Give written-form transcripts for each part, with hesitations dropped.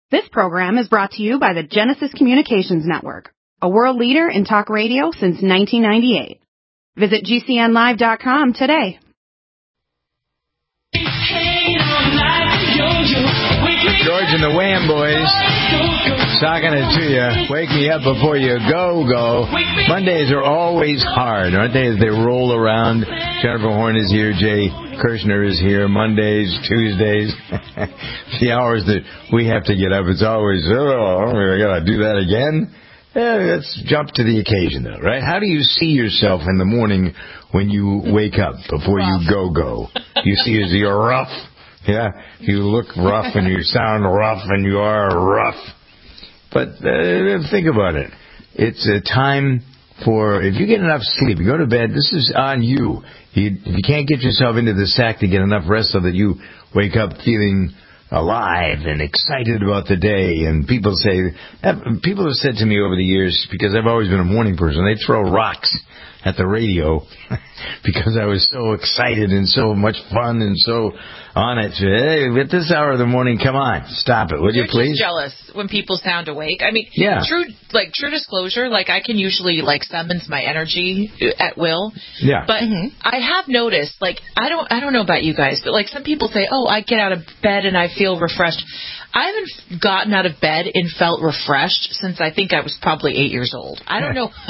This program is brought to you by the Genesis Communications Network, a world leader in talk radio since 1998. Visit GCNlive.com today. George and the Wham Boys, talking it to you. Wake me up before you go. Mondays are always hard, aren't they, as they roll around? Jennifer Horn is here. Jay Kirshner is here. Mondays, Tuesdays. The hours that we have to get up, it's always, I got to do that again? Let's jump to the occasion, though, right? How do you see yourself in the morning when you wake up before you go? You see as you're rough. Yeah, you look rough and you sound rough and you are rough. But think about it. It's a time for, if you get enough sleep, you go to bed, this is on you. If you can't get yourself into the sack to get enough rest so that you wake up feeling alive and excited about the day. And people have said to me over the years, because I've always been a morning person, they throw rocks at the radio because I was so excited and so much fun and so on it. Hey, at this hour of the morning, come on, stop it, would you please? Just jealous when people sound awake. I mean, yeah. True disclosure, I can usually summons my energy at will. Yeah. But I have noticed, I don't know about you guys, but some people say, oh, I get out of bed and I feel refreshed. I haven't gotten out of bed and felt refreshed since I think I was probably 8 years old. I don't know.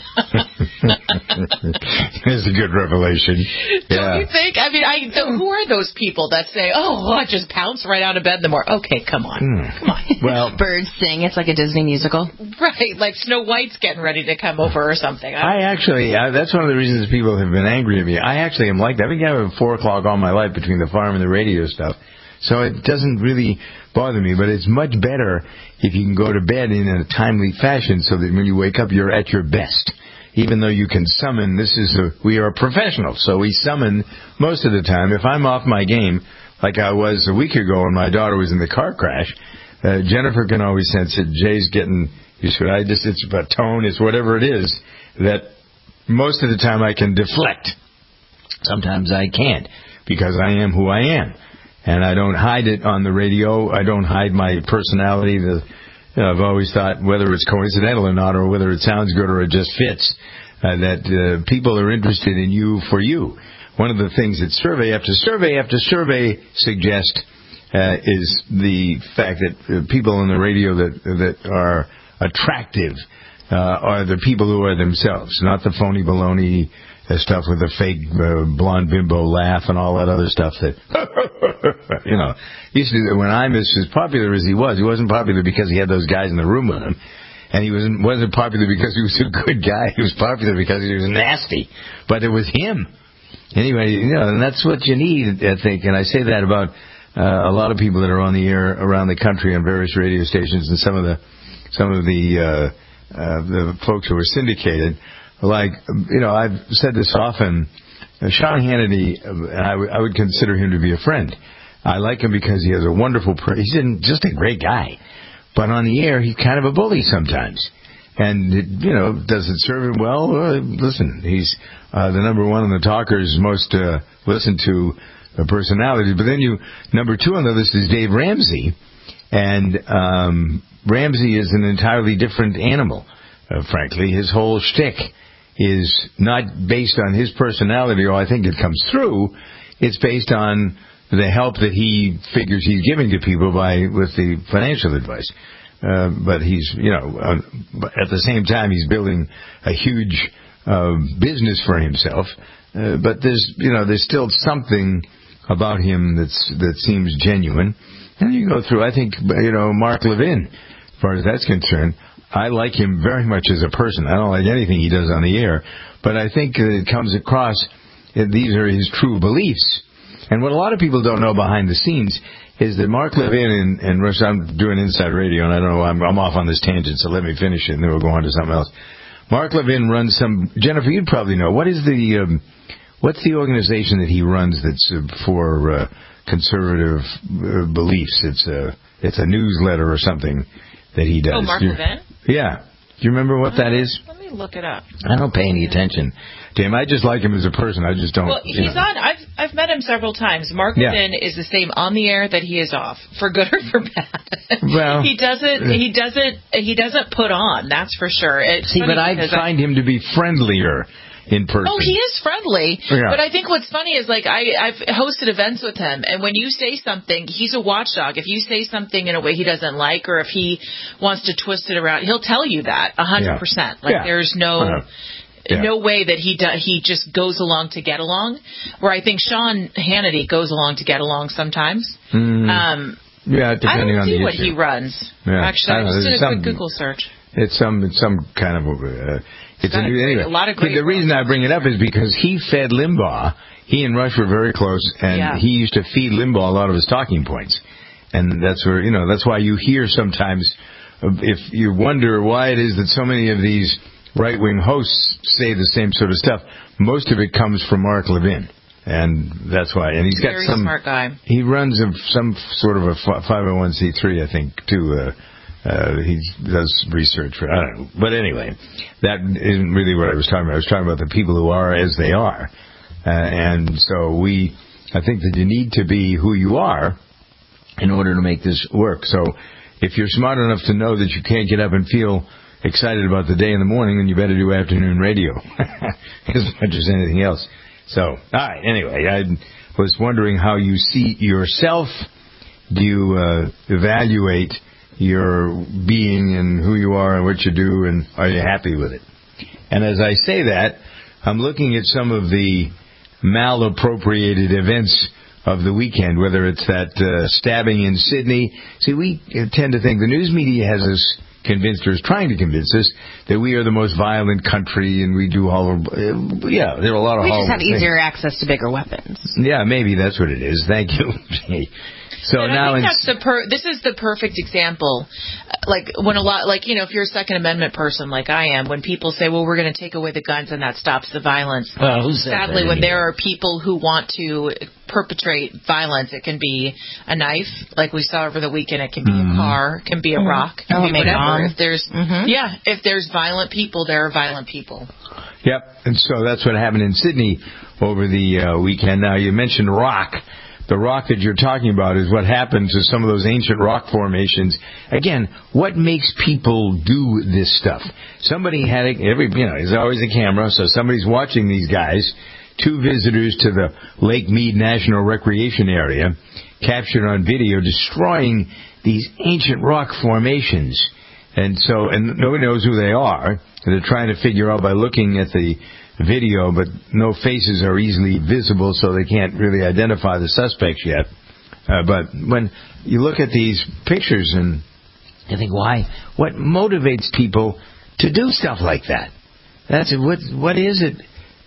It's a good revelation. Don't you think? I mean, who are those people that say, oh, I just pounce right out of bed in the morning? Okay, come on. Come on. Well, birds sing. It's like a Disney musical. Right, like Snow White's getting ready to come over or something. That's one of the reasons people have been angry at me. I actually am like that. I've been having 4 o'clock all my life between the farm and the radio stuff. So it doesn't really bother me, but it's much better if you can go to bed in a timely fashion so that when you wake up, you're at your best. Even though you can summon, we are professionals, so we summon most of the time. If I'm off my game, like I was a week ago when my daughter was in the car crash, Jennifer can always sense it. Jay's getting used to it. It's about tone, it's whatever it is, that most of the time I can deflect. Sometimes I can't, because I am who I am. And I don't hide it on the radio. I don't hide my personality. I've always thought, whether it's coincidental or not, or whether it sounds good or it just fits, that people are interested in you for you. One of the things that survey after survey suggest is the fact that people on the radio that are attractive are the people who are themselves, not the phony baloney stuff with the fake blonde bimbo laugh and all that other stuff that, used to, when I was as popular as he wasn't popular because he had those guys in the room with him. And he wasn't popular because he was a good guy. He was popular because he was nasty. But it was him. Anyway, and that's what you need, I think. And I say that about a lot of people that are on the air around the country on various radio stations and some of the folks who are syndicated. I've said this often, Sean Hannity, I would consider him to be a friend. I like him because he has a wonderful, he's just a great guy. But on the air, he's kind of a bully sometimes. And, does it serve him well? Listen, he's the number one on the talkers, most listened to personality. But then number 2 on the list is Dave Ramsey. And Ramsey is an entirely different animal, frankly. His whole shtick is not based on his personality, or I think it comes through. It's based on the help that he figures he's giving to people with the financial advice. But he's, at the same time, he's building a huge business for himself. But there's still something about him that seems genuine. And you go through, I think, Mark Levin, as far as that's concerned. I like him very much as a person. I don't like anything he does on the air. But I think it comes across, these are his true beliefs. And what a lot of people don't know behind the scenes is that Mark Levin and I'm doing Inside Radio, and I don't know, I'm off on this tangent, so let me finish it, and then we'll go on to something else. Mark Levin runs Jennifer, you'd probably know, what's the organization that he runs that's for conservative beliefs? It's a newsletter or something that he does. Oh, Mark Levin? Yeah. Do you remember what that is? Let me me look it up. I don't pay any attention to him. I just like him as a person. I just don't. Well, he's on. I've met him several times. Mark Levin is the same on the air that he is off, for good or for bad. Well, he doesn't put on. That's for sure. But I find him to be friendlier in person. Oh, he is friendly. Yeah. But I think what's funny is, like, I've hosted events with him, and when you say something, he's a watchdog. If you say something in a way he doesn't like, or if he wants to twist it around, he'll tell you that 100%. Like, there's no way that he just goes along to get along. Where I think Sean Hannity goes along to get along sometimes. Depending on the issue. I don't see what he runs. Yeah. Actually, I just did a quick Google search. It's some kind of anyway. A lot of great. The reason I bring it up is because he fed Limbaugh. He and Rush were very close, and he used to feed Limbaugh a lot of his talking points. And that's where that's why you hear sometimes, if you wonder why it is that so many of these right-wing hosts say the same sort of stuff, most of it comes from Mark Levin. And that's why. And he's got very smart guy. He runs some sort of a 501c3, I think, too. He does research for, I don't know. But anyway, that isn't really what I was talking about. I was talking about the people who are as they are. And so I think that you need to be who you are in order to make this work. So if you're smart enough to know that you can't get up and feel excited about the day in the morning, then you better do afternoon radio as much as anything else. So, all right, anyway, I was wondering how you see yourself. Do you evaluate your being and who you are and what you do, and are you happy with it? And as I say that, I'm looking at some of the malappropriated events of the weekend, whether it's that stabbing in Sydney. See, we tend to think the news media has us convinced, or is trying to convince us, that we are the most violent country and we do all of, there are a lot of we just have things. easier access to bigger weapons. Yeah, maybe that's what it is. Thank you. So but now I think this is the perfect example. Like when if you're a Second Amendment person like I am, when people say, well, we're going to take away the guns and that stops the violence. Well, who said sadly, that when there are people who want to perpetrate violence, it can be a knife, like we saw over the weekend. It can be a car, it can be a rock, it can be whatever. If there's violent people, there are violent people. Yep, and so that's what happened in Sydney over the weekend. Now, you mentioned rock. The rock that you're talking about is what happened to some of those ancient rock formations. Again, what makes people do this stuff? Somebody had there's always a camera, so somebody's watching these guys. 2 visitors to the Lake Mead National Recreation Area captured on video destroying these ancient rock formations. And nobody knows who they are. And they're trying to figure out by looking at the video, but no faces are easily visible, so they can't really identify the suspects yet. But when you look at these pictures and you think, why? What motivates people to do stuff like that? That's what is it?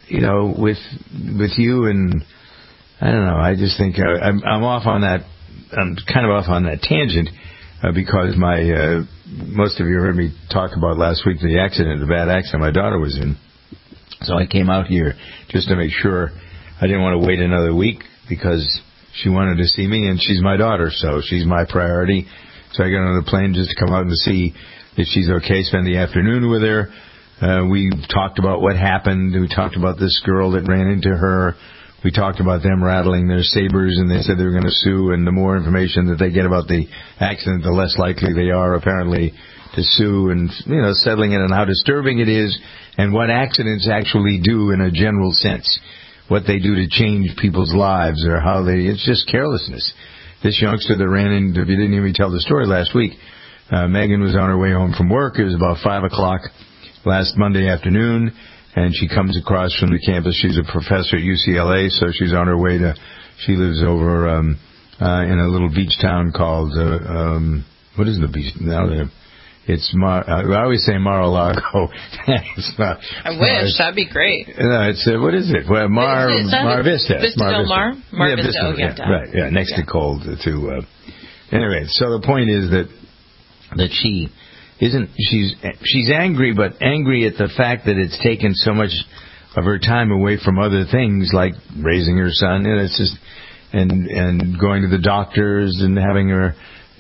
With you, and I don't know. I just think I'm off on that. I'm kind of off on that tangent because most of you heard me talk about last week the bad accident my daughter was in. So I came out here just to make sure. I didn't want to wait another week because she wanted to see me, and she's my daughter, so she's my priority. So I got on the plane just to come out and see if she's okay, spend the afternoon with her. We talked about what happened. We talked about this girl that ran into her. We talked about them rattling their sabers, and they said they were going to sue, and the more information that they get about the accident, the less likely they are, apparently, to sue, and settling it on how disturbing it is and what accidents actually do in a general sense, what they do to change people's lives, or how it's just carelessness. This youngster that ran into, if you didn't hear me tell the story last week, Megan was on her way home from work. It was about 5 o'clock last Monday afternoon, and she comes across from the campus. She's a professor at UCLA, so she's on her way she lives over in a little beach town called, what is the beach now there? It's I always say Mar-a-Lago. It's not. I wish. That'd be great. No, it's what is it? Well, Mar Vista. Vista Del Mar. Mar Vista. Oh, yeah, right. Yeah, next to cold too. Anyway, so the point is that she isn't. She's angry, but angry at the fact that it's taken so much of her time away from other things like raising her son. And it's just and going to the doctors and having her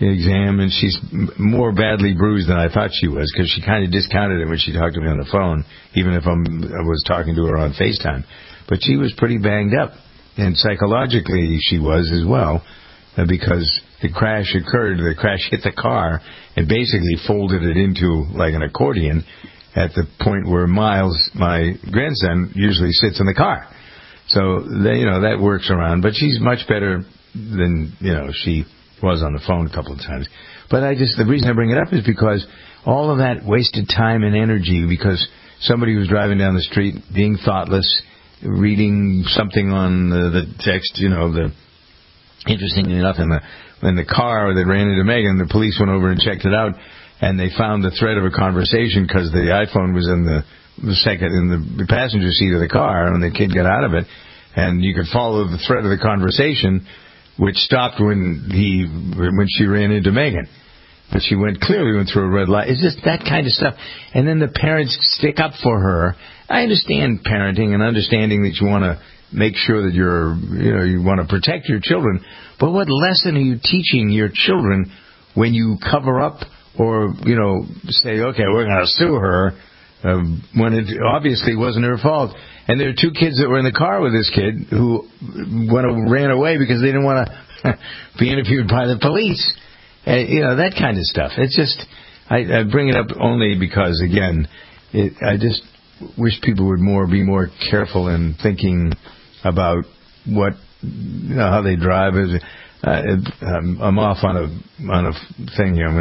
exam, and she's more badly bruised than I thought she was, because she kind of discounted it when she talked to me on the phone, even if I was talking to her on FaceTime. But she was pretty banged up, and psychologically she was as well, because the crash occurred. The crash hit the car and basically folded it into like an accordion at the point where Miles, my grandson, usually sits in the car. So that works around. But she's much better than she was on the phone a couple of times. But the reason I bring it up is because all of that wasted time and energy, because somebody was driving down the street being thoughtless, reading something on the text, interestingly enough, in the car that ran into Megan, the police went over and checked it out, and they found the thread of a conversation because the iPhone was in the passenger seat of the car, and the kid got out of it, and you could follow the thread of the conversation, which stopped when she ran into Megan. But she clearly went through a red light. It's just that kind of stuff. And then the parents stick up for her. I understand parenting and understanding that you want to make sure that you want to protect your children. But what lesson are you teaching your children when you cover up or, say, okay, we're going to sue her when it obviously wasn't her fault? And there are two kids that were in the car with this kid who ran away because they didn't want to be interviewed by the police. That kind of stuff. It's just, I bring it up only because, again, I just wish people would be more careful in thinking about how they drive. I'm off on a thing here.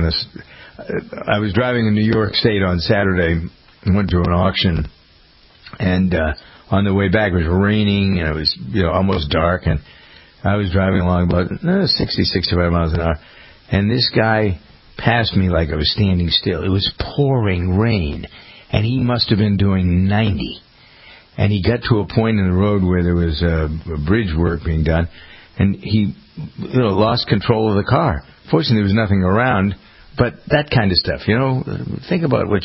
I was driving in New York State on Saturday and went to an auction, and on the way back it was raining and it was almost dark, and I was driving along about 60, 65 miles an hour, and this guy passed me like I was standing still. It was pouring rain, and he must have been doing 90. And he got to a point in the road where there was a bridge work being done, and he lost control of the car. Fortunately, there was nothing around, but that kind of stuff. Think about what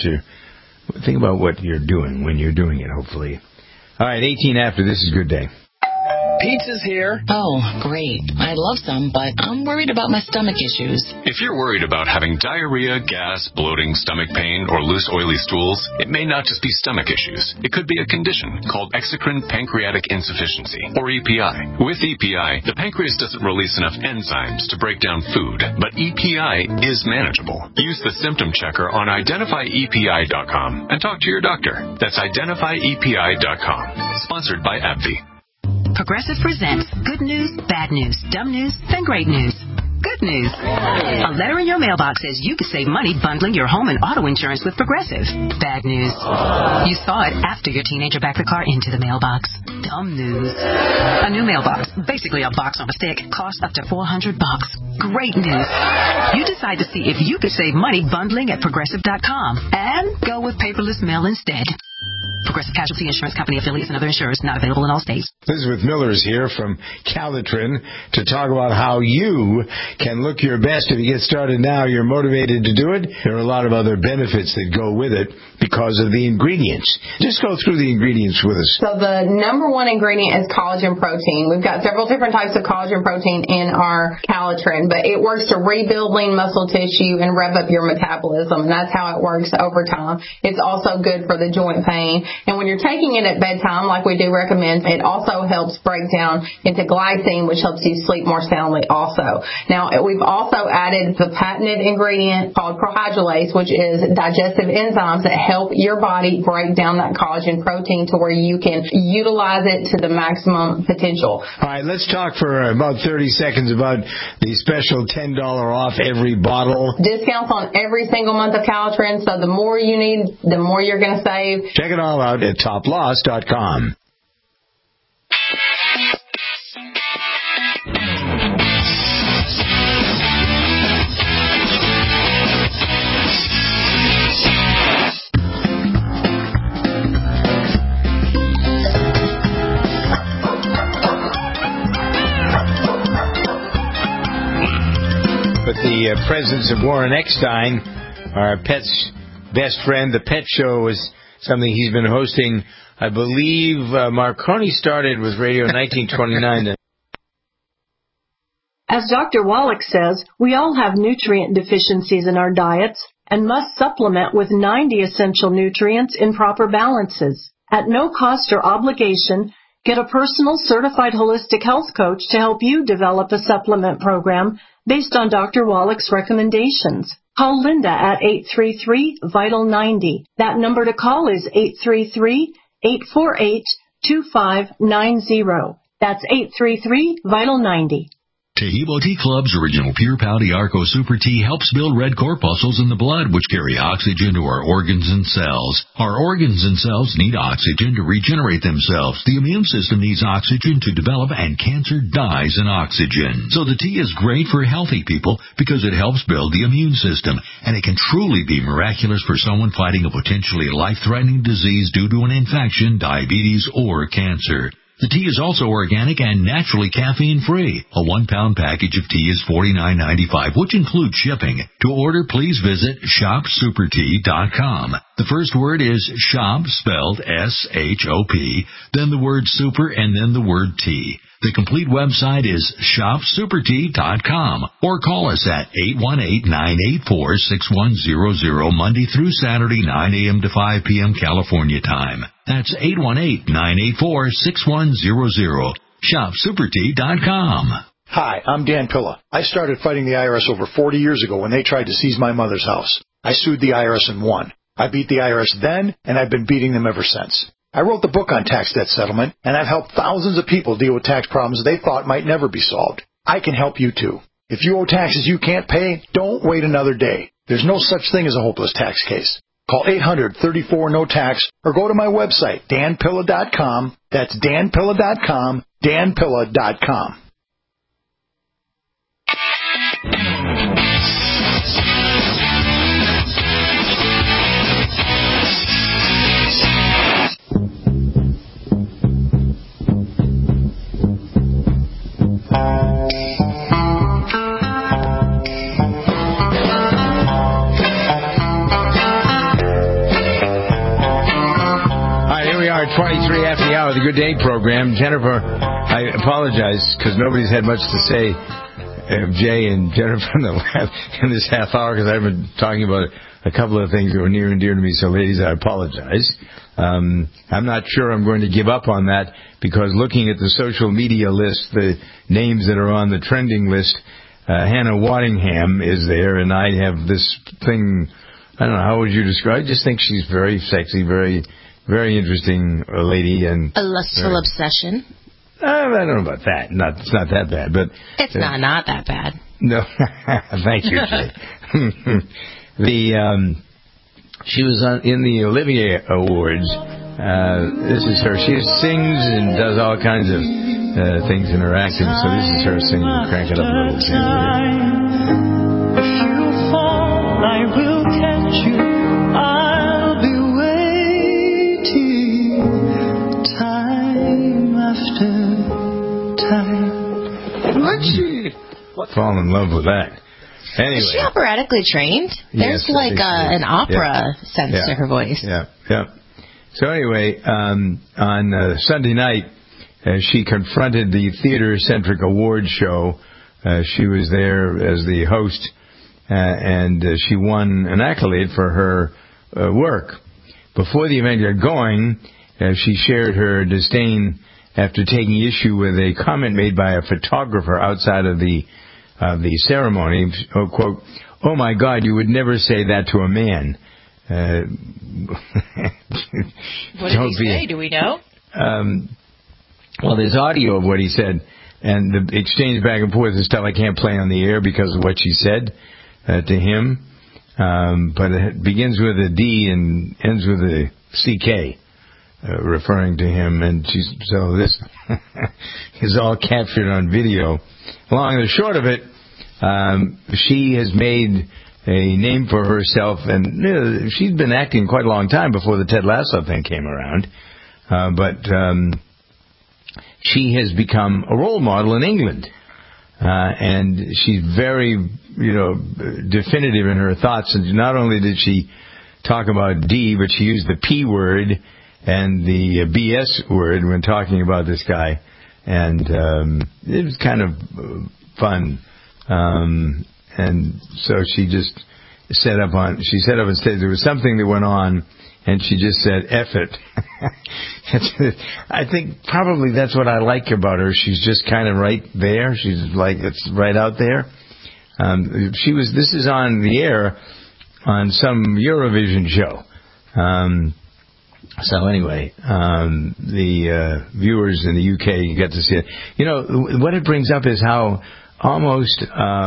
you're doing when you're doing it, hopefully. All right, 18 after. This is Good Day. Pizza's here. Oh, great. I'd love some, but I'm worried about my stomach issues. If you're worried about having diarrhea, gas, bloating, stomach pain, or loose, oily stools, it may not just be stomach issues. It could be a condition called exocrine pancreatic insufficiency, or EPI. With EPI, the pancreas doesn't release enough enzymes to break down food, but EPI is manageable. Use the symptom checker on identifyepi.com and talk to your doctor. That's identifyepi.com. Sponsored by AbbVie. Progressive presents Good News, Bad News, Dumb News, then Great News. Good news. A letter in your mailbox says you could save money bundling your home and auto insurance with Progressive. Bad news. You saw it after your teenager backed the car into the mailbox. Dumb news. A new mailbox, basically a box on a stick, costs up to $400. Great news. You decide to see if you could save money bundling at Progressive.com and go with paperless mail instead. Progressive Casualty Insurance Company affiliates and other insurers not available in all states. Elizabeth Miller is here from Calitrin to talk about how you can look your best. If you get started now, you're motivated to do it. There are a lot of other benefits that go with it because of the ingredients. Just go through the ingredients with us. So the number one ingredient is collagen protein. We've got several different types of collagen protein in our Calitrin, but it works to rebuild lean muscle tissue and rev up your metabolism, and that's how it works over time. It's also good for the joint pain. And when you're taking it at bedtime, like we do recommend, it also helps break down into glycine, which helps you sleep more soundly also. Now, we've also added the patented ingredient called prohydrolase, which is digestive enzymes that help your body break down that collagen protein to where you can utilize it to the maximum potential. All right, let's talk for about 30 seconds about the special $10 off every bottle. Discounts on every single month of Calitrin, so the more you need, the more you're going to save. Check it all out at toploss.com. But the presence of Warren Eckstein, our pet's best friend, the Pet Show, is something he's been hosting. I believe Marconi started with Radio 1929. As Dr. Wallach says, we all have nutrient deficiencies in our diets and must supplement with 90 essential nutrients in proper balances. At no cost or obligation, get a personal certified holistic health coach to help you develop a supplement program based on Dr. Wallach's recommendations. Call Linda at 833-VITAL-90. That number to call is 833-848-2590. That's 833-VITAL-90. Tahibo Tea Club's original Pure Pouty Arco Super Tea helps build red corpuscles in the blood, which carry oxygen to our organs and cells. Our organs and cells need oxygen to regenerate themselves. The immune system needs oxygen to develop, and cancer dies in oxygen. So the tea is great for healthy people because it helps build the immune system, and it can truly be miraculous for someone fighting a potentially life-threatening disease due to an infection, diabetes, or cancer. The tea is also organic and naturally caffeine-free. A 1-pound package of tea is $49.95, which includes shipping. To order, please visit shopsupertea.com. The first word is shop, spelled S-H-O-P, then the word super, and then the word tea. The complete website is shopsupertea.com, or call us at 818-984-6100, Monday through Saturday, 9 a.m. to 5 p.m. California time. That's 818-984-6100. ShopSuperTea.com. Hi, I'm Dan Pilla. I started fighting the IRS over 40 years ago when they tried to seize my mother's house. I sued the IRS and won. I beat the IRS then, and I've been beating them ever since. I wrote the book on tax debt settlement, and I've helped thousands of people deal with tax problems they thought might never be solved. I can help you too. If you owe taxes you can't pay, don't wait another day. There's no such thing as a hopeless tax case. Call 800-34-NO-TAX or go to my website, danpilla.com. That's danpilla.com, danpilla.com. All right, 23 after the hour, the Good Day program. Jennifer, I apologize because nobody's had much to say, Jay and Jennifer, in this half hour, because I've been talking about a couple of things that were near and dear to me. So, ladies, I apologize. I'm not sure I'm going to give up on that, because looking at the social media list, the names that are on the trending list, Hannah Waddingham is there, and I have this thing, I don't know, how would you describe it? I just think she's very sexy, very interesting lady. And a lustful obsession. I don't know about that. It's not that bad, but it's not that bad. No, thank you, Jay. She was in the Olivier Awards. This is her. She sings and does all kinds of things in her acting. So this is her singing. Crank it up a little. If you fall, I will catch you. I'll be waiting. Time after time. Fall in love with that. Anyway. Is she operatically trained? There's an opera sense to her voice. Yeah. So anyway, on Sunday night, she confronted the Theater-Centric Awards show. She was there as the host, and she won an accolade for her work. Before the event got going, she shared her disdain after taking issue with a comment made by a photographer outside of the ceremony. Oh, quote, "Oh my God, you would never say that to a man." What did he say? Do we know? Well, there's audio of what he said, and the exchange back and forth is stuff I can't play on the air because of what she said to him. But it begins with a D and ends with a CK, referring to him. And so this is all captured on video. Long and the short of it, she has made a name for herself, and she'd been acting quite a long time before the Ted Lasso thing came around. But she has become a role model in England, and she's very, definitive in her thoughts. And not only did she talk about D, but she used the P word and the BS word when talking about this guy. And it was kind of fun. And so she just set up on stage. There was something that went on, and she just said, F it. I think probably that's what I like about her. She's just kind of right there. She's like, it's right out there. This is on the air on some Eurovision show. So anyway, the viewers in the UK get to see it. You know, what it brings up is how almost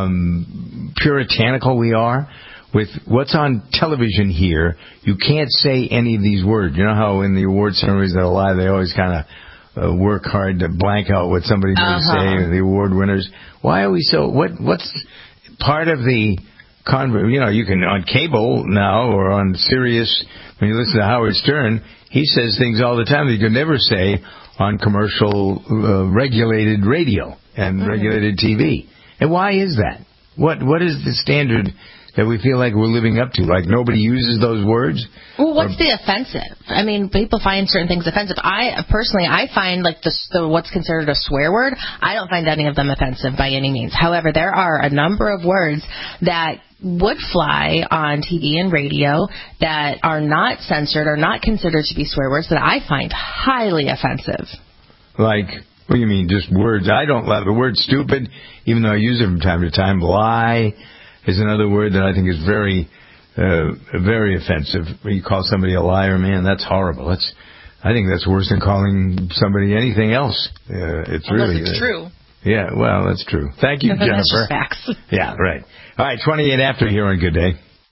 puritanical we are with what's on television here. You can't say any of these words. You know how in the award ceremonies that are live, they always kind of work hard to blank out what somebody may say, the award winners. Why are we so... What's part of the... You know, you can on cable now or on Sirius, when you listen to Howard Stern, he says things all the time that you could never say on commercial regulated radio and regulated TV. And why is that? What is the standard that we feel like we're living up to? Like nobody uses those words? Well, what's the offensive? I mean, people find certain things offensive. I find like the what's considered a swear word, I don't find any of them offensive by any means. However, there are a number of words that would fly on TV and radio that are not censored or not considered to be swear words that I find highly offensive. Like, what do you mean, just words? I don't love the word stupid, even though I use it from time to time. Lie is another word that I think is very, very offensive. When you call somebody a liar, man, that's horrible. I think that's worse than calling somebody anything else. It's true. Yeah, well, that's true. Thank you, Jennifer. That's just facts. Yeah, right. All right, 28 after here on Good Day.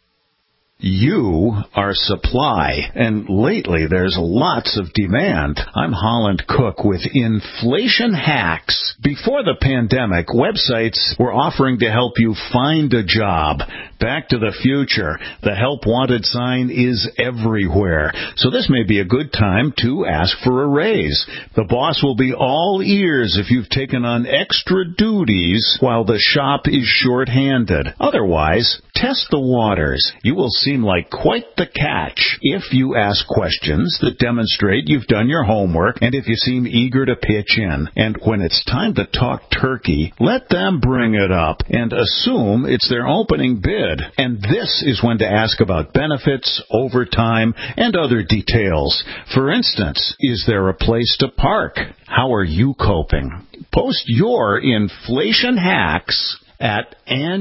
You are supply, and lately there's lots of demand. I'm Holland Cook with Inflation Hacks. Before the pandemic, websites were offering to help you find a job. Back to the Future, the Help Wanted sign is everywhere. So this may be a good time to ask for a raise. The boss will be all ears if you've taken on extra duties while the shop is short-handed. Otherwise, test the waters. You will seem like quite the catch if you ask questions that demonstrate you've done your homework and if you seem eager to pitch in. And when it's time to talk turkey, let them bring it up and assume it's their opening bid. And this is when to ask about benefits, overtime, and other details. For instance, is there a place to park? How are you coping? Post your inflation hacks at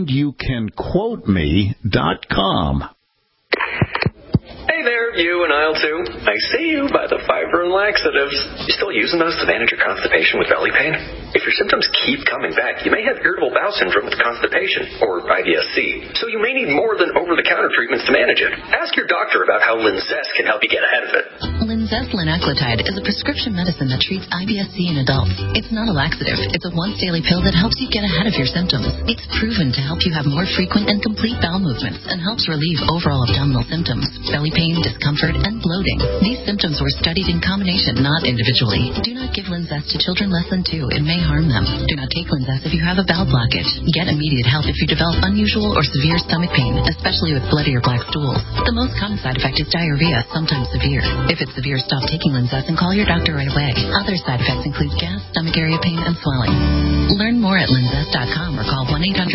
andyoucanquoteme.com. Hey there, you and aisle 2. I see you by the fiber and laxatives. You still using those to manage your constipation with belly pain? If your symptoms keep coming back, you may have irritable bowel syndrome with constipation, or IBS-C. So you may need more than over-the-counter treatments to manage it. Ask your doctor about how Linzess can help you get ahead of it. Linzess linaclotide is a prescription medicine that treats IBS-C in adults. It's not a laxative. It's a once-daily pill that helps you get ahead of your symptoms. It's proven to help you have more frequent and complete bowel movements and helps relieve overall abdominal symptoms, belly pain, discomfort, and bloating. These symptoms were studied in combination, not individually. Do not give Linzess to children less than 2. It may harm them. Do not take Linzess if you have a bowel blockage. Get immediate help if you develop unusual or severe stomach pain, especially with bloody or black stools. The most common side effect is diarrhea, sometimes severe. If it's severe, stop taking Linzess and call your doctor right away. Other side effects include gas, stomach area pain, and swelling. Learn more at linzess.com or call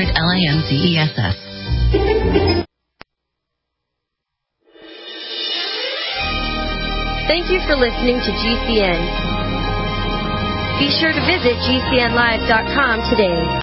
1-800-LINZESS. Thank you for listening to GCN. Be sure to visit GCNlive.com today.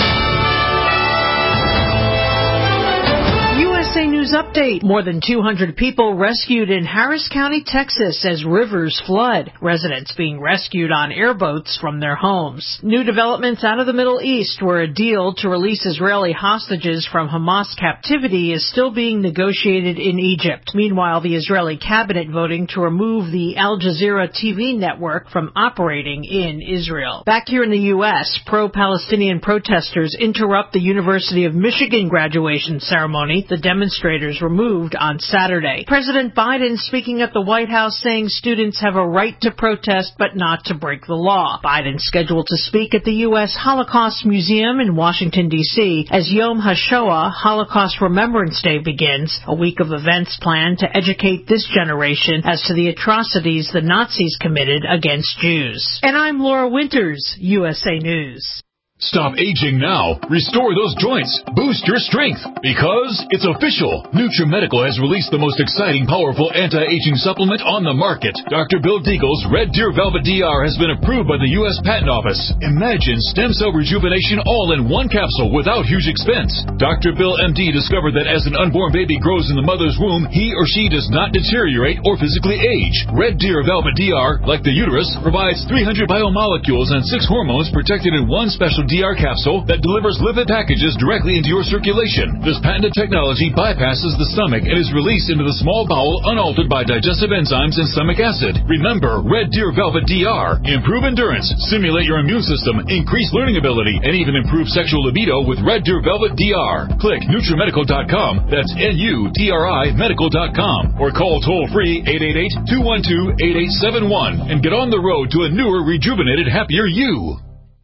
USA News Update. More than 200 people rescued in Harris County, Texas as rivers flood. Residents being rescued on airboats from their homes. New developments out of the Middle East where a deal to release Israeli hostages from Hamas captivity is still being negotiated in Egypt. Meanwhile, the Israeli cabinet voting to remove the Al Jazeera TV network from operating in Israel. Back here in the U.S., pro-Palestinian protesters interrupt the University of Michigan graduation ceremony. The demonstrators were moved on Saturday. President Biden speaking at the White House saying students have a right to protest but not to break the law. Biden scheduled to speak at the U.S. Holocaust Museum in Washington, D.C. as Yom HaShoah, Holocaust Remembrance Day, begins, a week of events planned to educate this generation as to the atrocities the Nazis committed against Jews. And I'm Laura Winters, USA News. Stop aging now. Restore those joints. Boost your strength. Because it's official. NutriMedical has released the most exciting, powerful anti-aging supplement on the market. Dr. Bill Deagle's Red Deer Velvet DR has been approved by the U.S. Patent Office. Imagine stem cell rejuvenation all in one capsule without huge expense. Dr. Bill MD discovered that as an unborn baby grows in the mother's womb, he or she does not deteriorate or physically age. Red Deer Velvet DR, like the uterus, provides 300 biomolecules and 6 hormones protected in one special DR capsule that delivers lipid packages directly into your circulation. This patented technology bypasses the stomach and is released into the small bowel unaltered by digestive enzymes and stomach acid. Remember, Red Deer Velvet DR. Improve endurance, stimulate your immune system, increase learning ability, and even improve sexual libido with Red Deer Velvet DR. Click NutriMedical.com. That's NUTRI Medical.com. Or call toll-free 888-212-8871 and get on the road to a newer, rejuvenated, happier you.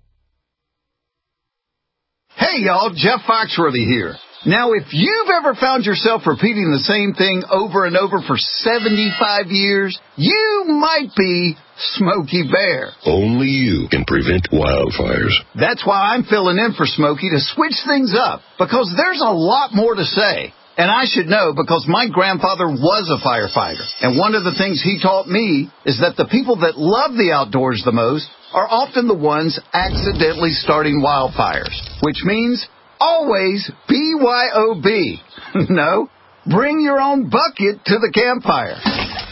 Hey y'all, Jeff Foxworthy here. Now, if you've ever found yourself repeating the same thing over and over for 75 years, you might be Smokey Bear. Only you can prevent wildfires. That's why I'm filling in for Smokey to switch things up, because there's a lot more to say. And I should know because my grandfather was a firefighter. And one of the things he taught me is that the people that love the outdoors the most are often the ones accidentally starting wildfires, which means always BYOB. No, bring your own bucket to the campfire.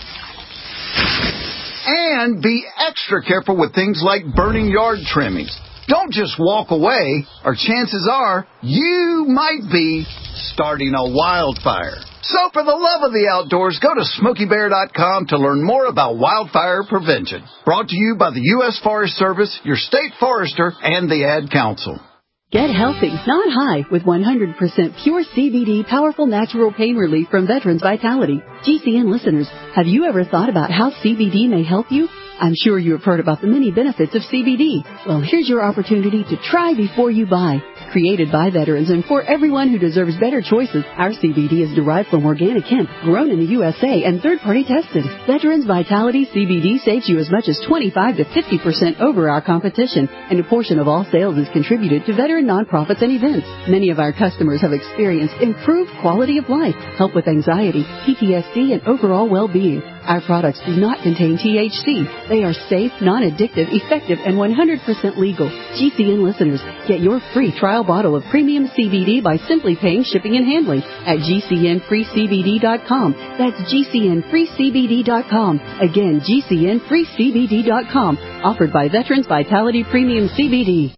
And be extra careful with things like burning yard trimmings. Don't just walk away, or chances are you might be starting a wildfire. So for the love of the outdoors, go to SmokeyBear.com to learn more about wildfire prevention. Brought to you by the U.S. Forest Service, your state forester, and the Ad Council. Get healthy, not high, with 100% pure CBD powerful natural pain relief from Veterans Vitality. GCN listeners, have you ever thought about how CBD may help you? I'm sure you have heard about the many benefits of CBD. Well, here's your opportunity to try before you buy. Created by veterans and for everyone who deserves better choices, our CBD is derived from organic hemp, grown in the USA, and third-party tested. Veterans Vitality CBD saves you as much as 25 to 50% over our competition, and a portion of all sales is contributed to veteran nonprofits and events. Many of our customers have experienced improved quality of life, help with anxiety, PTSD, and overall well-being. Our products do not contain THC. They are safe, non-addictive, effective, and 100% legal. GCN listeners, get your free trial bottle of premium CBD by simply paying shipping and handling at GCNFreeCBD.com. That's GCNFreeCBD.com. Again, GCNFreeCBD.com. Offered by Veterans Vitality Premium CBD.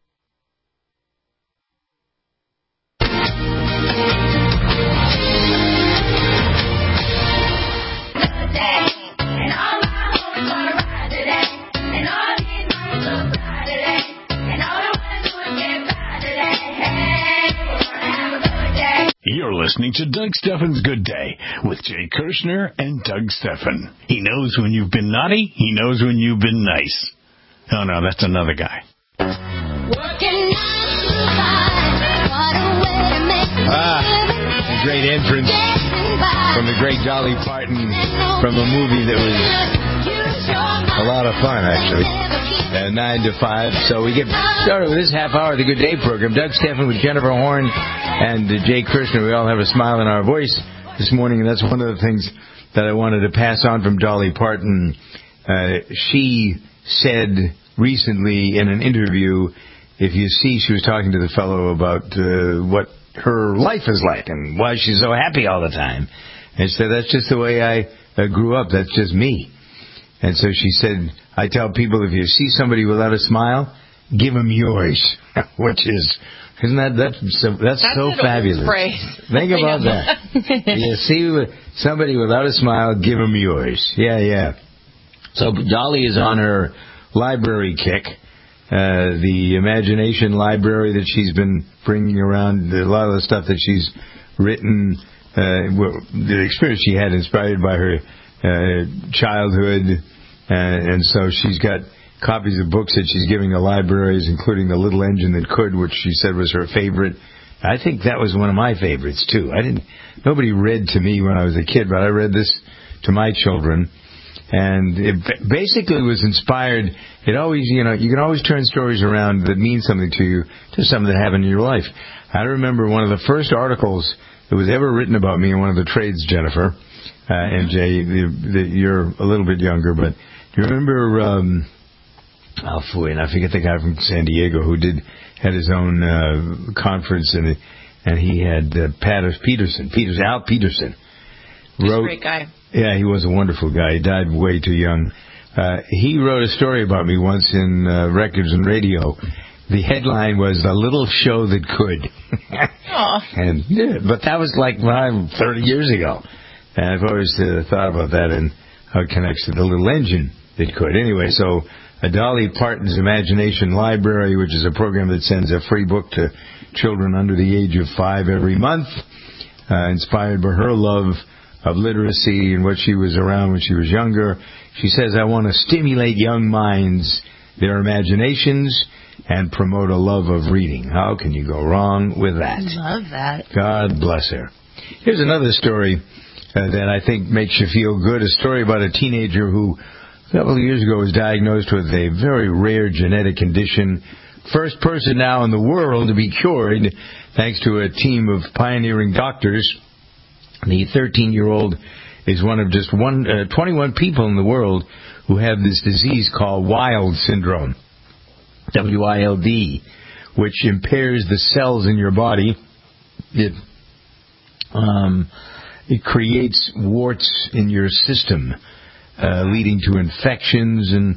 You're listening to Doug Stephan's Good Day with Jay Kirshner and Doug Stephan. He knows when you've been naughty. He knows when you've been nice. Oh, no, that's another guy. A great entrance from the great Dolly Parton from a movie that was a lot of fun, actually. 9 to 5. So we get started with this half hour of the Good Day program. Doug Stephan with Jennifer Horn and Jay Kirshner. We all have a smile in our voice this morning, and that's one of the things that I wanted to pass on from Dolly Parton. She said recently in an interview, if you see, she was talking to the fellow about what her life is like and why she's so happy all the time. And she said, that's just the way I grew up. That's just me. And so she said, I tell people, if you see somebody without a smile, give them yours. Which is, isn't that's so fabulous. Phrase. Think about that. You see somebody without a smile, give them yours. Yeah. So Dolly is on her library kick. The imagination library that she's been bringing around, a lot of the stuff that she's written, the experience she had inspired by her childhood, and so she's got copies of books that she's giving to libraries, including The Little Engine That Could, which she said was her favorite. I think that was one of my favorites too. Nobody read to me when I was a kid, but I read this to my children. And it basically was inspired. It always, you can always turn stories around that mean something to you, to something that happened in your life. I remember one of the first articles that was ever written about me in one of the trades, Jennifer, and Jay, you're a little bit younger, but do you remember, and I forget the guy from San Diego who had his own conference, and he had Al Peterson. He's a great guy. Yeah, he was a wonderful guy. He died way too young. He wrote a story about me once in Records and Radio. The headline was "A Little Show That Could." But that was like 30 years ago. And I've always thought about that and how it connects to the little engine that could. Anyway, so Dolly Parton's Imagination Library, which is a program that sends a free book to children under the age of 5 every month, inspired by her love of literacy and what she was around when she was younger. She says, I want to stimulate young minds, their imaginations, and promote a love of reading. How can you go wrong with that? Love that. God bless her. Here's another story that I think makes you feel good. A story about a teenager who a couple of years ago was diagnosed with a very rare genetic condition. First person now in the world to be cured thanks to a team of pioneering doctors. The 13-year-old is one of just 21 people in the world who have this disease called Wild syndrome, W-I-L-D, which impairs the cells in your body. It creates warts in your system, leading to infections. And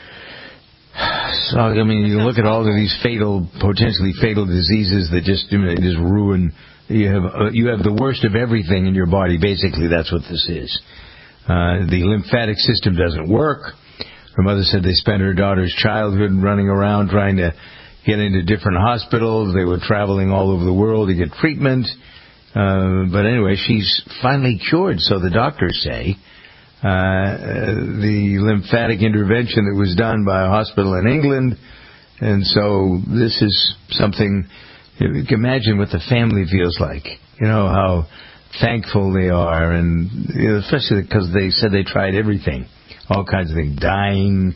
so, I mean, you look at all of these potentially fatal diseases that just ruin. You have the worst of everything in your body. Basically, that's what this is. The lymphatic system doesn't work. Her mother said they spent her daughter's childhood running around trying to get into different hospitals. They were traveling all over the world to get treatment. But anyway, she's finally cured, so the doctors say. The lymphatic intervention that was done by a hospital in England. And so this is something, you can imagine what the family feels like. You know, how thankful they are, and especially because they said they tried everything. All kinds of things. Dining.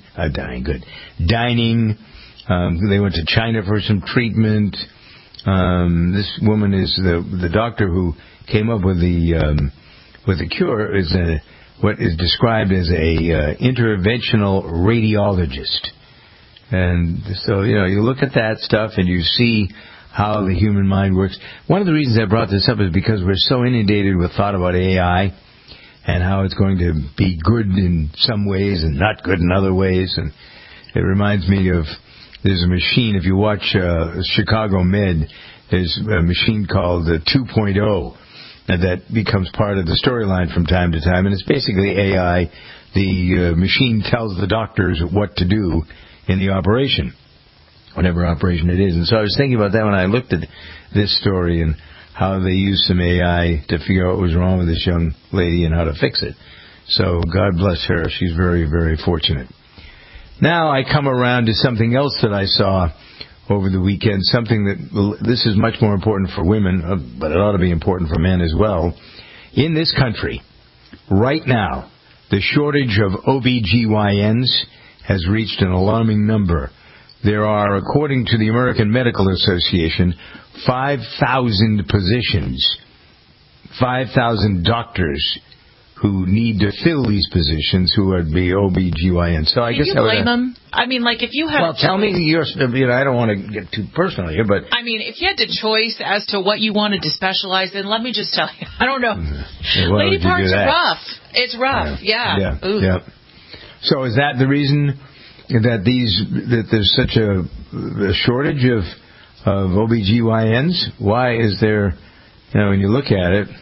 They went to China for some treatment. This woman is the doctor who came up with the cure is what is described as a interventional radiologist. And so, you look at that stuff and you see how the human mind works. One of the reasons I brought this up is because we're so inundated with thought about AI and how it's going to be good in some ways and not good in other ways. And it reminds me of, there's a machine, if you watch Chicago Med, there's a machine called 2.0 that becomes part of the storyline from time to time. And it's basically AI. The machine tells the doctors what to do in the operation, whatever operation it is. And so I was thinking about that when I looked at this story and how they used some AI to figure out what was wrong with this young lady and how to fix it. So God bless her. She's very, very fortunate. Now I come around to something else that I saw over the weekend, something that this is much more important for women, but it ought to be important for men as well. In this country, right now, the shortage of OBGYNs has reached an alarming number. There are, according to the American Medical Association, 5,000 positions, 5,000 doctors who need to fill these positions who would be OBGYN. So I guess you blame them? I mean, like, if you had... Well, tell me, I don't want to get too personal here, but... I mean, if you had the choice as to what you wanted to specialize in, let me just tell you, I don't know. Lady parts are rough. It's rough, yeah. So is that the reason that there's such a shortage of OBGYNs? Why is there, when you look at it,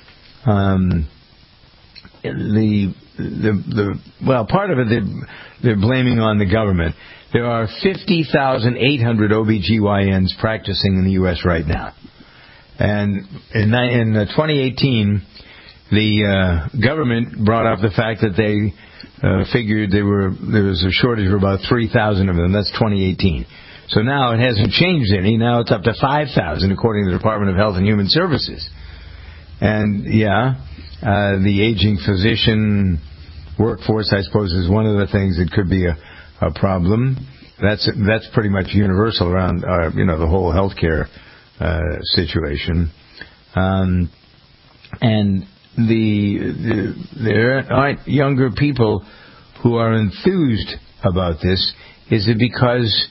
part of it they're blaming on the government. There are 50,800 OBGYNs practicing in the U.S. right now. And in 2018, the government brought up the fact that they figured there was a shortage of about 3,000 of them. That's 2018. So now it hasn't changed any. Now it's up to 5,000, according to the Department of Health and Human Services. And, the aging physician workforce, I suppose, is one of the things that could be a problem. That's pretty much universal around the whole healthcare situation. And there aren't younger people who are enthused about this. Is it because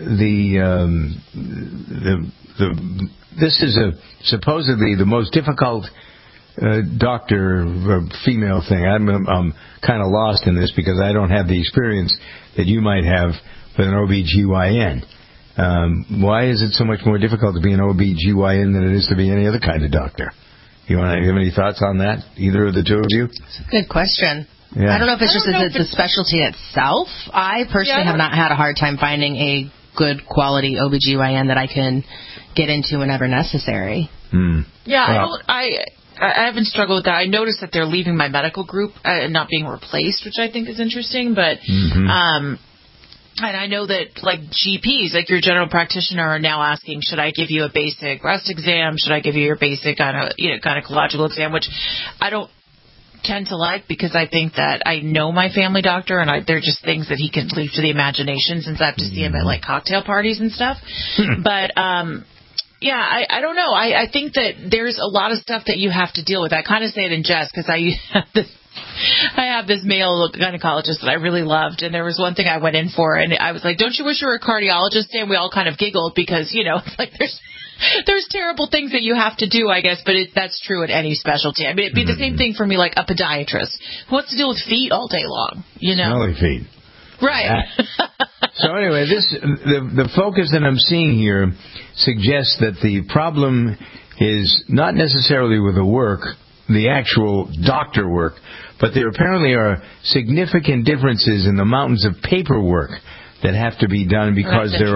this is supposedly the most difficult doctor female thing? I'm kind of lost in this because I don't have the experience that you might have with an OBGYN. Why is it so much more difficult to be an OBGYN than it is to be any other kind of doctor? You have any thoughts on that, either of the two of you? It's a good question. Yeah. I don't know if it's just the specialty itself. I personally have not had a hard time finding a good quality OBGYN that I can get into whenever necessary. Yeah, I haven't struggled with that. I noticed that they're leaving my medical group and not being replaced, which I think is interesting. But and I know that like GPs, like your general practitioner, are now asking, should I give you a basic breast exam? Should I give you your basic gynecological exam? Which I don't tend to like, because I think that I know my family doctor, and they're just things that he can leave to the imagination, since I have to see him at like cocktail parties and stuff. But yeah, I don't know. I think that there's a lot of stuff that you have to deal with. I kind of say it in jest because I have this male gynecologist that I really loved, and there was one thing I went in for, and I was like, don't you wish you were a cardiologist? And we all kind of giggled because, it's like there's terrible things that you have to do, I guess, but that's true at any specialty. I mean, it'd be the same thing for me, like a podiatrist. Who wants to deal with feet all day long, Smelly feet. Right. So anyway, the focus that I'm seeing here suggests that the problem is not necessarily with the actual doctor work, but there apparently are significant differences in the mountains of paperwork that have to be done because there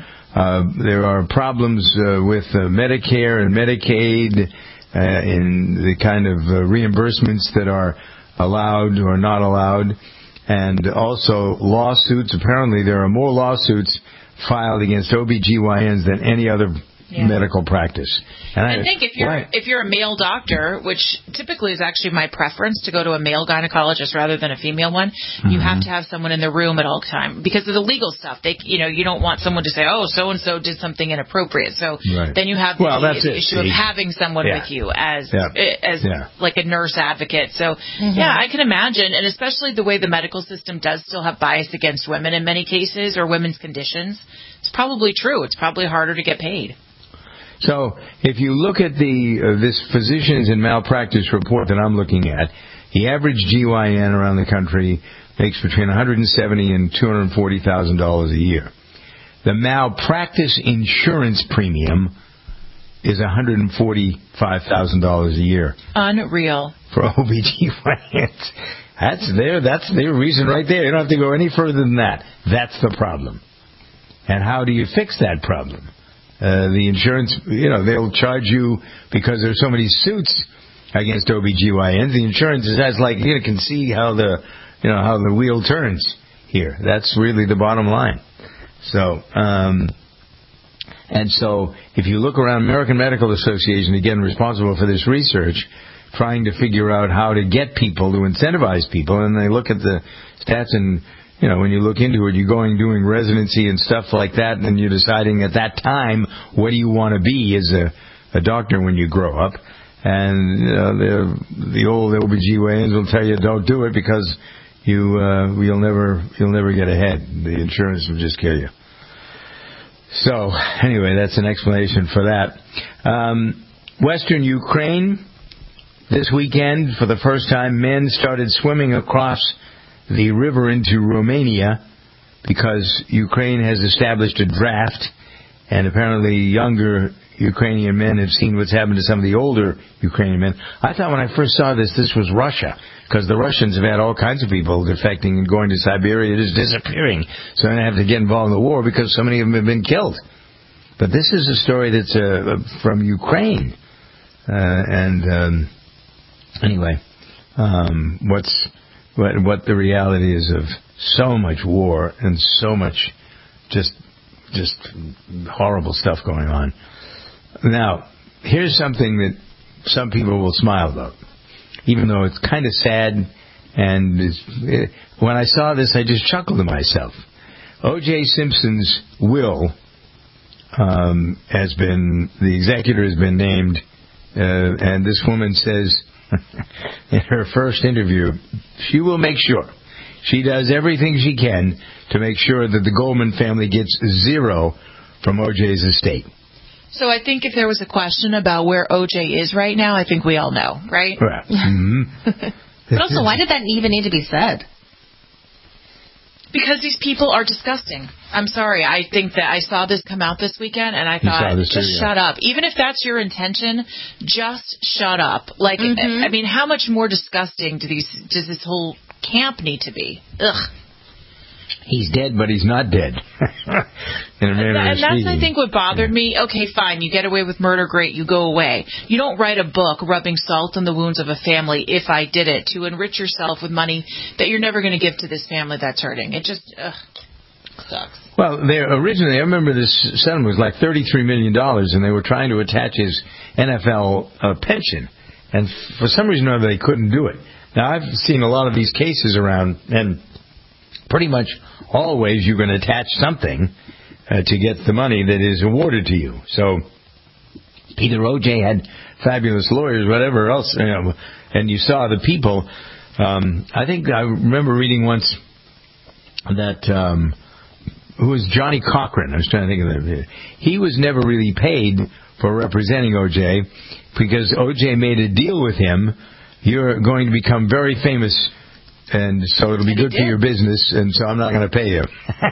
are problems with Medicare and Medicaid in the kind of reimbursements that are allowed or not allowed, and also lawsuits. Apparently there are more lawsuits filed against OBGYNs than any other medical practice. And I think if you're a male doctor, which typically is actually my preference to go to a male gynecologist rather than a female one, you have to have someone in the room at all time because of the legal stuff. You don't want someone to say, oh, so and so did something inappropriate. So then you have the issue of having someone with you as like a nurse advocate. So I can imagine, and especially the way the medical system does still have bias against women in many cases, or women's conditions. It's probably true. It's probably harder to get paid. So if you look at this physicians in malpractice report that I'm looking at, the average GYN around the country makes between $170,000 and $240,000 a year. The malpractice insurance premium is $145,000 a year. Unreal. For OBGYNs. That's their reason right there. You don't have to go any further than that. That's the problem. And how do you fix that problem? The insurance, they'll charge you because there's so many suits against OBGYNs. The insurance is like, you can see how the wheel turns here. That's really the bottom line. So, and so if you look around, American Medical Association, again, responsible for this research, trying to figure out how to get people, to incentivize people, and they look at the stats and, when you look into it, you're doing residency and stuff like that, and then you're deciding at that time, what do you want to be as a doctor when you grow up? And the old OBGYNs will tell you don't do it because you'll never get ahead. The insurance will just kill you. So anyway, that's an explanation for that. Western Ukraine, this weekend, for the first time, men started swimming across the river into Romania because Ukraine has established a draft, and apparently younger Ukrainian men have seen what's happened to some of the older Ukrainian men. I thought when I first saw this was Russia, because the Russians have had all kinds of people defecting and going to Siberia, just disappearing. So they have to get involved in the war because so many of them have been killed. But this is a story that's from Ukraine. Anyway, what the reality is of so much war and so much just horrible stuff going on. Now, here's something that some people will smile about, even though it's kind of sad And when I saw this, I just chuckled to myself. O.J. Simpson's will the executor has been named, and this woman says in her first interview, she will make sure. She does everything she can to make sure that the Goldman family gets zero from O.J.'s estate. So I think if there was a question about where O.J. is right now, I think we all know, right? Right. Mm-hmm. But also, why did that even need to be said? Because these people are disgusting. I'm sorry. I think that I saw this come out this weekend, and I thought, shut up. Even if that's your intention, just shut up. Like, I mean, how much more disgusting does this whole camp need to be? Ugh. He's dead, but he's not dead. And that's, I think, what bothered me. Okay, fine, you get away with murder, great, you go away. You don't write a book rubbing salt in the wounds of a family, if I did it, to enrich yourself with money that you're never going to give to this family that's hurting. It just sucks. Well, originally, I remember this settlement was like $33 million, and they were trying to attach his NFL pension. And for some reason or other, they couldn't do it. Now, I've seen a lot of these cases around, and pretty much always you're going to attach something to get the money that is awarded to you. So either O.J. had fabulous lawyers, whatever else, and you saw the people. I think I remember reading once that who was Johnny Cochran. I was trying to think of that. He was never really paid for representing O.J. because O.J. made a deal with him. You're going to become very famous, and so it'll be good for your business, and so I'm not going to pay you.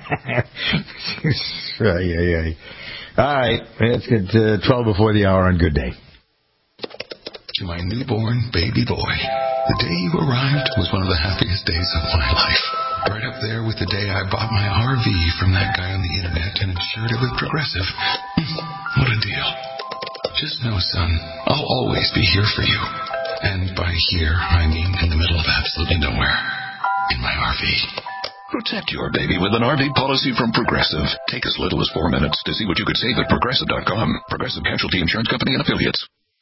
All right, let's get 12 before the hour on Good Day. To my newborn baby boy, the day you arrived was one of the happiest days of my life. Right up there with the day I bought my RV from that guy on the internet and insured it with Progressive. What a deal. Just know, son, I'll always be here for you. And by here, I mean in the middle of absolutely nowhere. In my RV. Protect your baby with an RV policy from Progressive. Take as little as 4 minutes to see what you could save at Progressive.com. Progressive Casualty Insurance Company and Affiliates.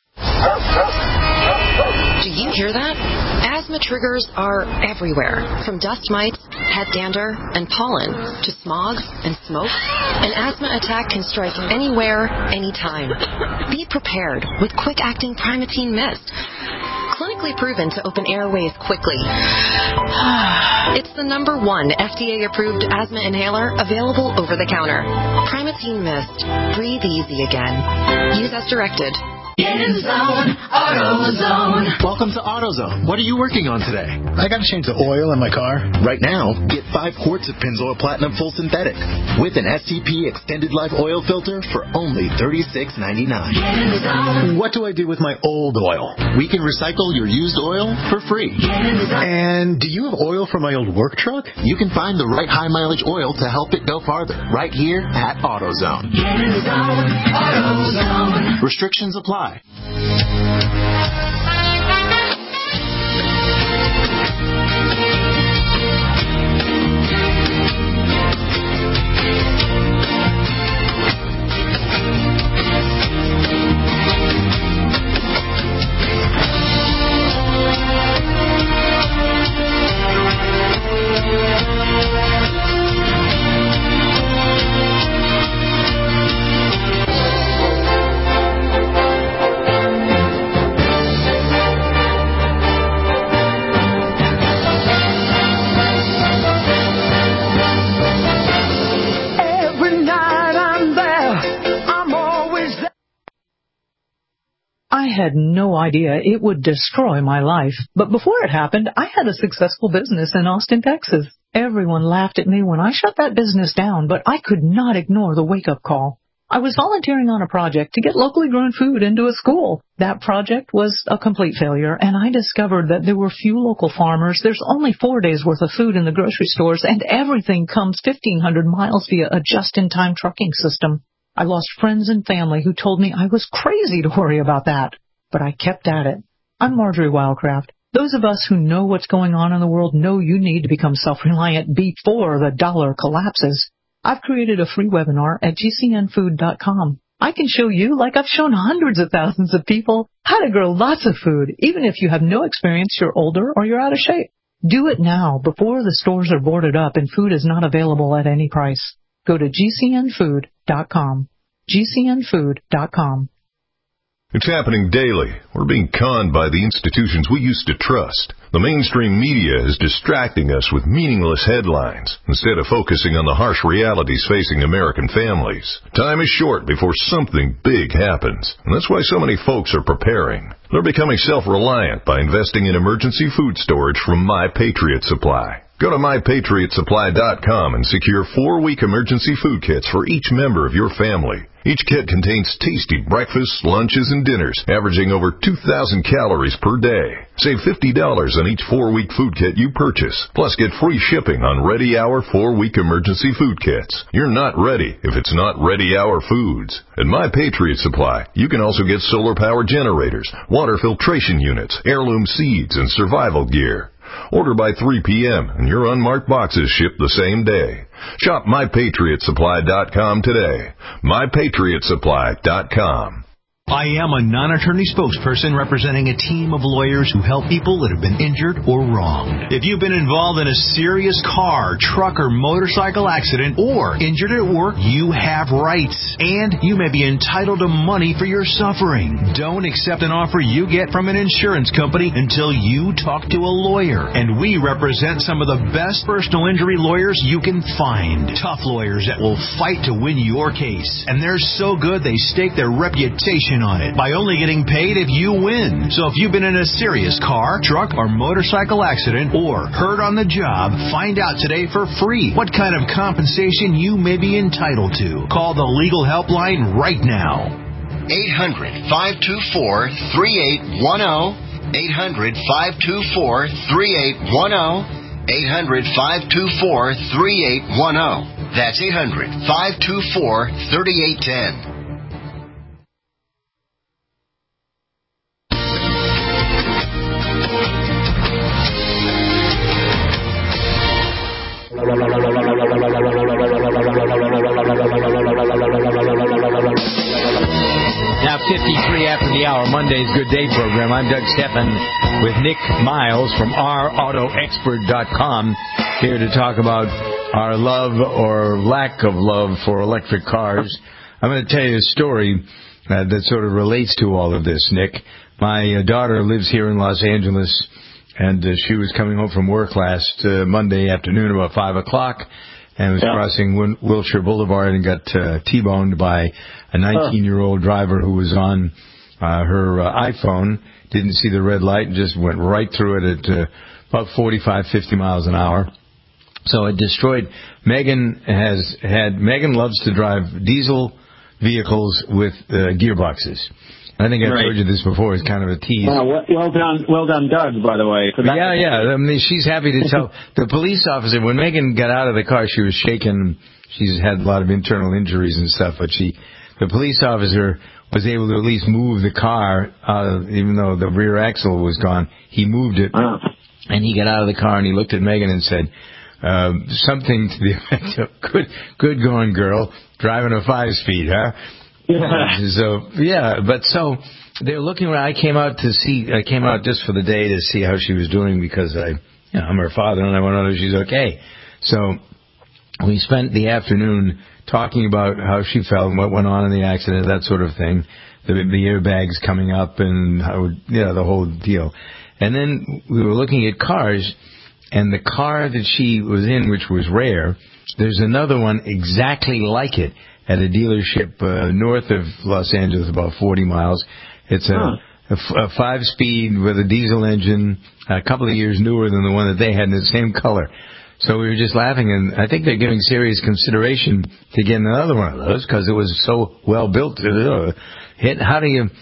Do you hear that? Asthma triggers are everywhere. From dust mites, head dander, and pollen, to smog and smoke. An asthma attack can strike anywhere, anytime. Be prepared with quick-acting Primatene Mist. Clinically proven to open airways quickly. It's the #1 FDA-approved asthma inhaler available over the counter. Primatene Mist. Breathe easy again. Use as directed. InZone AutoZone. Welcome to AutoZone. What are you working on today? I got to change the oil in my car. Right now, get 5 quarts of Pennzoil Platinum Full Synthetic with an STP Extended Life Oil Filter for only $36.99. What do I do with my old oil? We can recycle your used oil for free. And do you have oil for my old work truck? You can find the right high mileage oil to help it go farther right here at AutoZone. AutoZone. Restrictions apply. I had no idea it would destroy my life. But before it happened, I had a successful business in Austin, Texas. Everyone laughed at me when I shut that business down, but I could not ignore the wake-up call. I was volunteering on a project to get locally grown food into a school. That project was a complete failure, and I discovered that there were few local farmers. There's only 4 days' worth of food in the grocery stores, and everything comes 1,500 miles via a just-in-time trucking system. I lost friends and family who told me I was crazy to worry about that. But I kept at it. I'm Marjorie Wildcraft. Those of us who know what's going on in the world know you need to become self-reliant before the dollar collapses. I've created a free webinar at gcnfood.com. I can show you, like I've shown hundreds of thousands of people, how to grow lots of food, even if you have no experience, you're older, or you're out of shape. Do it now before the stores are boarded up and food is not available at any price. Go to GCNfood.com. GCNfood.com. It's happening daily. We're being conned by the institutions we used to trust. The mainstream media is distracting us with meaningless headlines instead of focusing on the harsh realities facing American families. Time is short before something big happens, and that's why so many folks are preparing. They're becoming self-reliant by investing in emergency food storage from My Patriot Supply. Go to MyPatriotSupply.com and secure 4-week emergency food kits for each member of your family. Each kit contains tasty breakfasts, lunches, and dinners, averaging over 2,000 calories per day. Save $50 on each 4-week food kit you purchase. Plus, get free shipping on Ready Hour 4-week emergency food kits. You're not ready if it's not Ready Hour foods. At My Patriot Supply, you can also get solar power generators, water filtration units, heirloom seeds, and survival gear. Order by 3 p.m. and your unmarked boxes ship the same day. Shop MyPatriotSupply.com today. MyPatriotSupply.com. I am a non-attorney spokesperson representing a team of lawyers who help people that have been injured or wronged. If you've been involved in a serious car, truck, or motorcycle accident or injured at work, you have rights, and you may be entitled to money for your suffering. Don't accept an offer you get from an insurance company until you talk to a lawyer. And we represent some of the best personal injury lawyers you can find. Tough lawyers that will fight to win your case. And they're so good they stake their reputation on it by only getting paid if you win. So if you've been in a serious car, truck, or motorcycle accident or hurt on the job, find out today for free what kind of compensation you may be entitled to. Call the legal helpline right now. 800-524-3810. 800-524-3810. 800-524-3810. That's 800-524-3810. Now 53 after the hour, Monday's Good Day program. I'm Doug Stephan with Nick Miles from OurAutoExpert.com here to talk about our love or lack of love for electric cars. I'm going to tell you a story that sort of relates to all of this, Nick. My daughter lives here in Los Angeles, and she was coming home from work last Monday afternoon about 5 o'clock and was crossing Wilshire Boulevard and got T-boned by a 19-year-old driver who was on her iPhone, didn't see the red light, and just went right through it at about 45, 50 miles an hour. So it destroyed. Megan loves to drive diesel vehicles with gearboxes. I think I've told you this before. It's kind of a tease. Well done, Doug, by the way. For that. Yeah. I mean, she's happy to tell. The police officer, when Megan got out of the car, she was shaken. She's had a lot of internal injuries and stuff, but the police officer was able to at least move the car, even though the rear axle was gone. He moved it, and he got out of the car, and he looked at Megan and said something to the effect of, good going, girl, driving a 5-speed, huh? So they're looking around. I came out just for the day to see how she was doing because I'm her father and I want to know if she's okay. So we spent the afternoon talking about how she felt and what went on in the accident, that sort of thing. The airbags coming up and how, the whole deal. And then we were looking at cars, and the car that she was in, which was rare, there's another one exactly like it at a dealership north of Los Angeles, about 40 miles. It's a 5-speed with a diesel engine, a couple of years newer than the one that they had in the same color. So we were just laughing, and I think they're giving serious consideration to getting another one of those because it was so well built. How do you,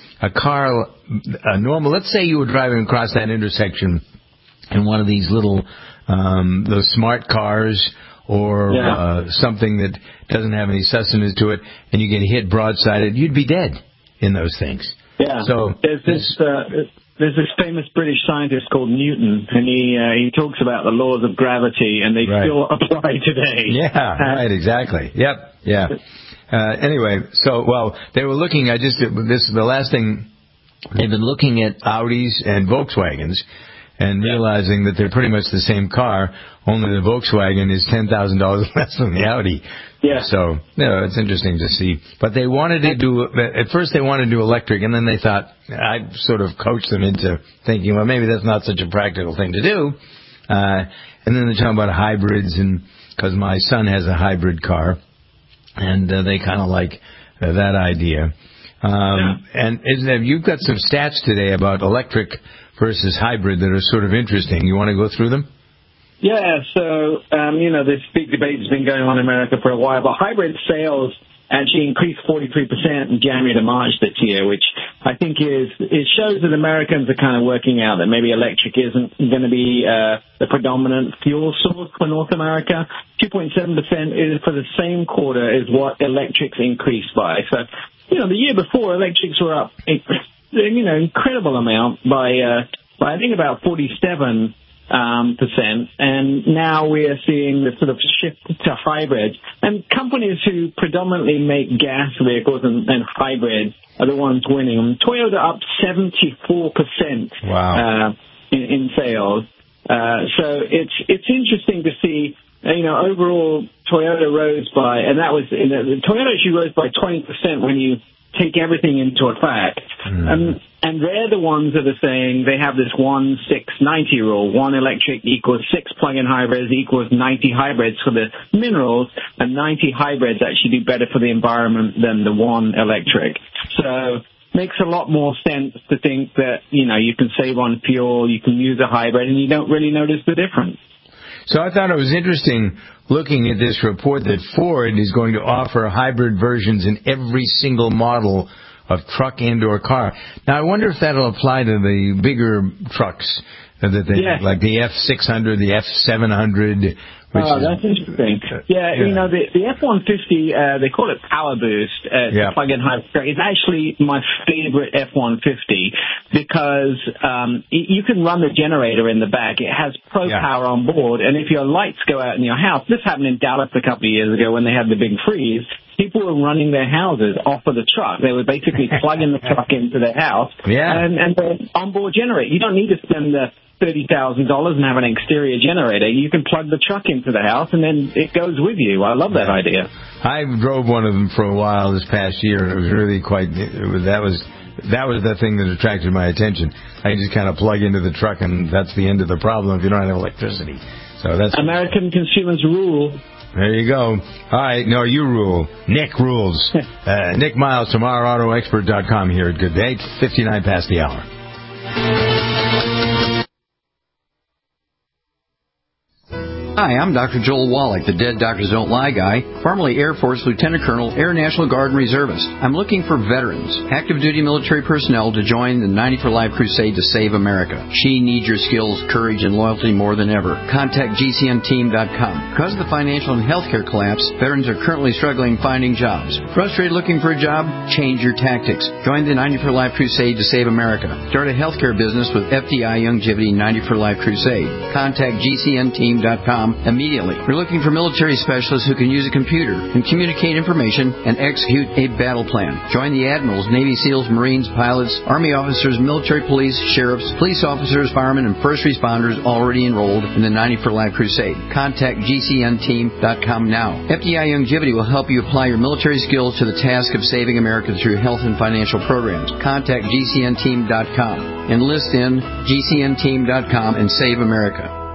let's say you were driving across that intersection in one of these little, those smart cars, or something that doesn't have any sustenance to it, and you get hit broadsided, you'd be dead in those things. Yeah. So there's this famous British scientist called Newton, and he talks about the laws of gravity, and they still apply today. Yeah, right, exactly. Yep, yeah. Anyway, they were looking. This is the last thing. They've been looking at Audis and Volkswagens. and realizing that they're pretty much the same car, only the Volkswagen is $10,000 less than the Audi. Yeah. So, it's interesting to see. But they wanted to do, at first they wanted to do electric, and then they thought, I sort of coached them into thinking, well, maybe that's not such a practical thing to do. And then they're talking about hybrids, and because my son has a hybrid car, and they kind of like that idea. And you've got some stats today about electric versus hybrid that are sort of interesting. You want to go through them? Yeah, so, this big debate has been going on in America for a while, but hybrid sales actually increased 43% in January to March this year, which I think it shows that Americans are kind of working out that maybe electric isn't going to be the predominant fuel source for North America. 2.7% is for the same quarter is what electrics increased by. So, the year before, electrics were up, incredible amount by I think about 47%, and now we are seeing the sort of shift to hybrid. And companies who predominantly make gas vehicles and hybrid are the ones winning. Toyota up 74%. Wow. In sales. So it's interesting to see. Overall, Toyota rose by, and that was Toyota actually rose by 20% when you take everything into effect. And they're the ones that are saying they have this 1-6-90 rule. 1 electric equals 6 plug-in hybrids equals 90 hybrids for the minerals, and 90 hybrids actually do better for the environment than the 1 electric. So makes a lot more sense to think that, you can save on fuel, you can use a hybrid, and you don't really notice the difference. So I thought it was interesting looking at this report that Ford is going to offer hybrid versions in every single model of truck and/or car. Now, I wonder if that'll apply to the bigger trucks that they like the F600, the F700. That's interesting. The F-150, they call it Power Boost. It's a plug-in hybrid. It's actually my favorite F-150 because you can run the generator in the back. It has Pro Power on board, and if your lights go out in your house, this happened in Dallas a couple of years ago when they had the big freeze. People were running their houses off of the truck. They were basically plugging the truck into their house and the onboard generator. You don't need to spend the $30,000 and have an exterior generator. You can plug the truck into the house, and then it goes with you. I love that idea. I drove one of them for a while this past year, and it was really that was the thing that attracted my attention. I just kind of plug into the truck, and that's the end of the problem if you don't have electricity. So that's American consumers rule. There you go. All right, no, you rule. Nick rules. Nick Miles from OurAutoExpert.com here at Good Day. 59 past the hour. Hi, I'm Dr. Joel Wallach, the Dead Doctors Don't Lie guy, formerly Air Force Lieutenant Colonel, Air National Guard and Reservist. I'm looking for veterans, active duty military personnel to join the 90 for Life crusade to save America. She needs your skills, courage, and loyalty more than ever. Contact GCNteam.com. Because of the financial and healthcare collapse, veterans are currently struggling finding jobs. Frustrated looking for a job? Change your tactics. Join the 90 for Life crusade to save America. Start a healthcare business with FDI Youngevity 90 for Life crusade. Contact GCNteam.com immediately. We're looking for military specialists who can use a computer and communicate information and execute a battle plan. Join the admirals, Navy SEALs, Marines, pilots, Army officers, military police, sheriffs, police officers, firemen, and first responders already enrolled in the 90 for Life crusade. Contact GCNteam.com now. FDI Youngevity will help you apply your military skills to the task of saving America through health and financial programs. Contact GCNteam.com. Enlist in GCNteam.com and save America.